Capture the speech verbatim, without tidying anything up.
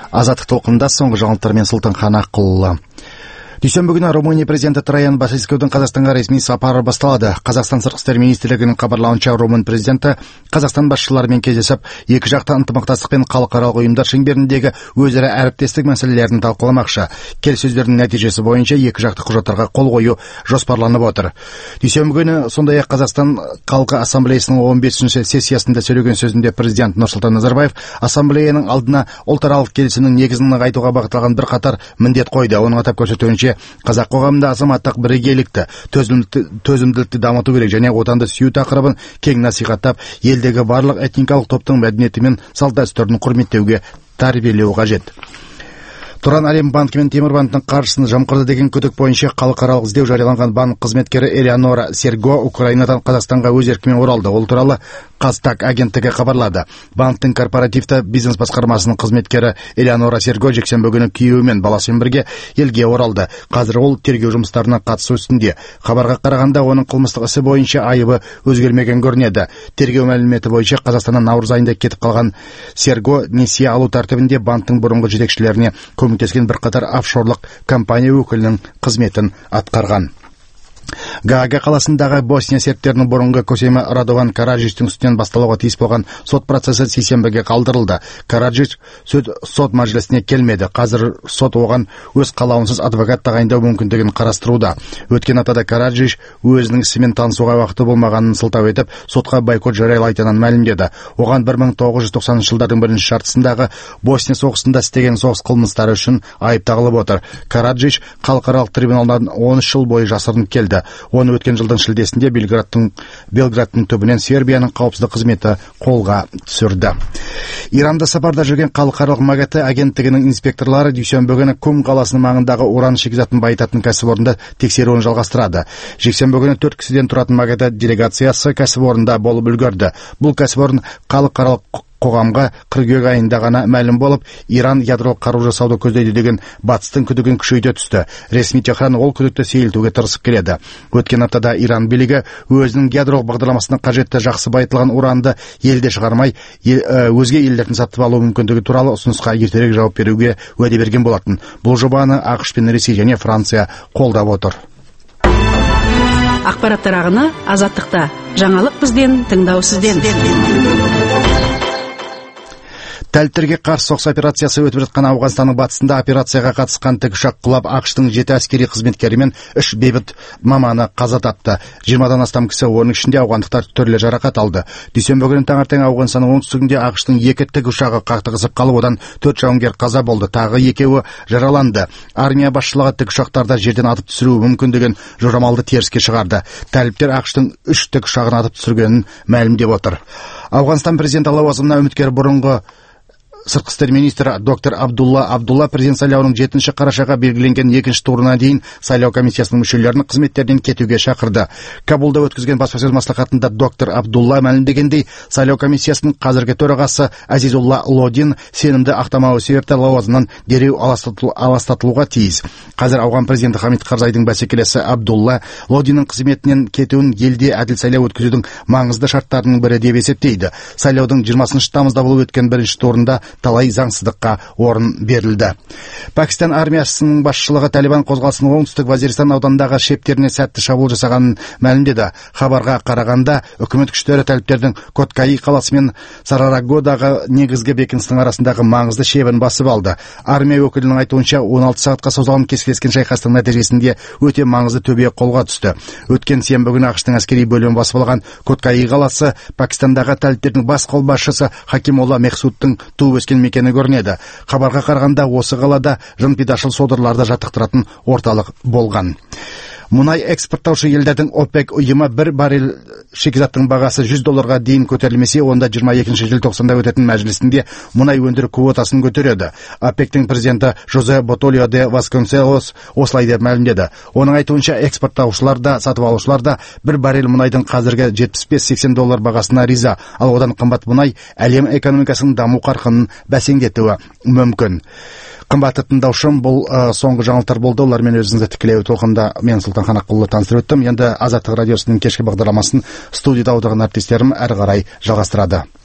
Азаттық толқында соңғы жаңалықтармен Сұлтанхан Аққұлы. Дүйсенбі күні Румыния президенті Траян Басескудің Қазақстанға ресми сапары басталады. Қазақстан сыртқы істер министрлігінің хабарлауынша, Румын президенті Қазақстан басшыларымен кездесіп, екі жақты ынтымақтастық пен халықаралық ұйымдар шеңберіндегі өзара әріптестік мәселелерін талқыламақшы. Келіссөздердің нәтижесі бойынша екі жақты құжаттарға қол қою жоспарланып отыр. Дүйсенбі күні сондай-ақ Қазақстан халқы ассамблеясының он бесінші сессиясында сөйлеген сөзінде президент Нұрсұлтан Назарбаев ассамблеяның алдына ұлтаралық келісімнің негізін нығайтуға бағытталған бірқатар міндет қойды. Оның атап көрсетуінше, қазақ қоғамында азаматтық бірегейлікті, төзімділікті дамыту керек және отанды сүю тақырыбын кең насихаттап, елдегі барлық этникалық топтың мәдениеті мен салт-дәстүрін құрметтеуге тәрбиелеу қажет. Тұран Әлем банкі мен Темірбанктың қаржысын жымқырды деген күдік бойынша халықаралық іздеу жарияланған банк қызметкері Элеонора Серго Украинадан Қазақстанға өз еркімен оралды. Ол туралы Қазтаг агенттігі хабарлады. Банктың корпоративті бизнес басқармасының қызметкері Элеонора Серго жексенбі күні күйеуі мен баласымен бірге елге оралды. Қазір ол тергеу жұмыстарына қатысу үстінде. Хабарға қарағанда, оның қылмыстық ісі бойынша айыбы өзгермеген көрінеді. Тергеу мәліметі бойынша Қазақстаннан наурыз айында кетіп қалған Серго несие алу тәртібінде банктың бұрынғы жетекшілеріне көмектескен бірқатар офшорлық компания өкілінің қызметін атқарған. Гаага қаласындағы Босния сербтерінің бұрынғы көсемі Радован Караджичтің үстінен басталуға тиіс болған сот процесі сейсенбіге қалдырылды. Караджич сот мәжілісіне келмеді. Қазір сот оған өз қалауынсыз адвокат тағайындау мүмкіндігін қарастыруда. Өткен аптада Караджич өзінің ісімен танысуға уақыты болмағанын сылтау етіп, сотқа бойкот жариялайтынын мәлімдеді. Оған бір мың тоғыз жүз тоқсаныншы жылдардың бірінші жартысындағы Босния соғысында істеген соғыс қылмыстары үшін айып тағылып отыр. Караджич халықаралық трибуналдан он үш жыл бойы жасырынып келді. Оны өткен жылдың шілдесінде Белградтың Белградтың түбінен Сербияның қауіпсіздік қызметі қолға түсірді. Иранда сапарда жүрген халықаралық МАГАТЭ агенттігінің инспекторлары дүйсенбі күні Кум қаласының маңындағы уран шикізатын байытатын кәсіпорында тексеруін жалғастырады. Жексенбі күні төрт кісіден тұратын МАГАТЭ делегациясы кәсіпорында болып үлгерді. Бұл кәсіпорын халықаралық қоғамға қыркүйек айында ғана мәлім болып, Иран ядролық қару жасауды көздейді деген батыстың күдігін күшейте түсті. Ресми Техран ол күдікті сейілтуге тырысып келеді. Өткен аптада Иран билігі өзінің ядролық бағдарламасына қажетті жақсы байытылған уранды елде шығармай, ел, өзге елдердің сатып алу мүмкіндігі туралы ұсынысқа ертерек жауап беруге уәде берген болатын. Бұл жобаны ақш пен Ресей және Франция қолдап отыр. Ақпараттар ағыны Азаттықта. Жаңалық бізден, тыңдау сізден. Тәліптерге қарсы соғыс операциясы өтіп жатқан Ауғанстанның батысында операцияға қатысқан тікұшақ құлап, ақштың жеті әскери қызметкері мен үш бейбіт маманы қаза тапты. жиырмадан астам кісі, оның ішінде ауғандықтар түрлі жарақат алды. Дүйсенбі күні таңертең Ауғанстанның оңтүстігінде ақштың екі тікұшағы қақтығысып қалып, одан төрт жауынгер қаза болды, тағы екеуі жараланды. Армия басшылығы тікұшақтарды жерден атып түсіру мүмкіндігін жорамалды теріске шығарды. Тәліптер ақштың үш тікұшағын атып түсіргенін мәлімдеп отыр. Ауғанстан президенті лауазымына үміткер бұрынғы сыртқы істер министрі доктор Абдулла Абдулла президент сайлауының жетінші қарашаға белгіленген екінші турына дейін сайлау комиссиясының мүшелерін қызметтерінен кетуге шақырды. Кабулда өткізген баспасөз маслихатында доктор Абдулла мәлімдегендей, сайлау комиссиясының қазіргі төрағасы Азизулла Лодин сенімді ақтамауы себепті лауазымнан дереу аластатылуға тиіс. Қазір ауған президенті Хамид Карзайдың бәсекелесі Абдулла Лодиннің қызметінен кетуін елде әділ сайлау өткізудің маңызды шарттарының бірі деп есептейді. Сайлаудың жиырмасыншы тамызда болып өткен бірінші турында талай заңсыздыққа орын берілді. Пакистан армиясының басшылығы Талибан қозғалысының оңтүстік Вазиристан ауданындағы шептеріне сәтті шабуыл жасағанын мәлімдеді. Хабарға қарағанда, үкімет күштері тәліптердің Коткаи қаласы мен Сарарагодағы негізгі бекіністің арасындағы маңызды шебін басып алды. Армия өкілінің айтуынша, он алты сағатқа созылған кескілескен шайқастың нәтижесінде өте маңызды төбе қолға түсті. Өткен сенбі күні ақштың әскери бөлімі басып алған Коткаи қаласы Пакистандағы тәліптердің бас қолбасшысы Хакимолла Мехсудтың туып өскен мекені көрінеді. Хабарға қарағанда, осы қалада жын-пидашыл содырларды жаттықтыратын орталық болған. Мұнай экспорттаушы елдердің ОПЕК ұйымы бір баррель шикізаттың бағасы жүз долларға дейін көтерілмесе, онда жиырма екінші желтоқсанда өтетін мәжілісінде мұнай өндіру квотасын көтереді. ОПЕК-тің президенті Жозе Ботолио де Васконселос осылай деп мәлімдеді. Оның айтуынша, экспорттаушылар да, сатып алушылар да бір баррель мұнайдың қазіргі жетпіс бес сексен доллар бағасына риза, ал одан қымбат мұнай әлем экономикасының даму қарқынын бәсеңдетуі мүмкін. Қымбатты тыңдаушым, бұл ә, соңғы жаңалықтар болды. Олармен өзіңізді тікелей толқында мен Сұлтанхан Аққұлы таныстырып өттім. Енді Азаттық радиосының кешкі бағдарламасын студияда отырған әріптестерім әрі қарай жалғастырады.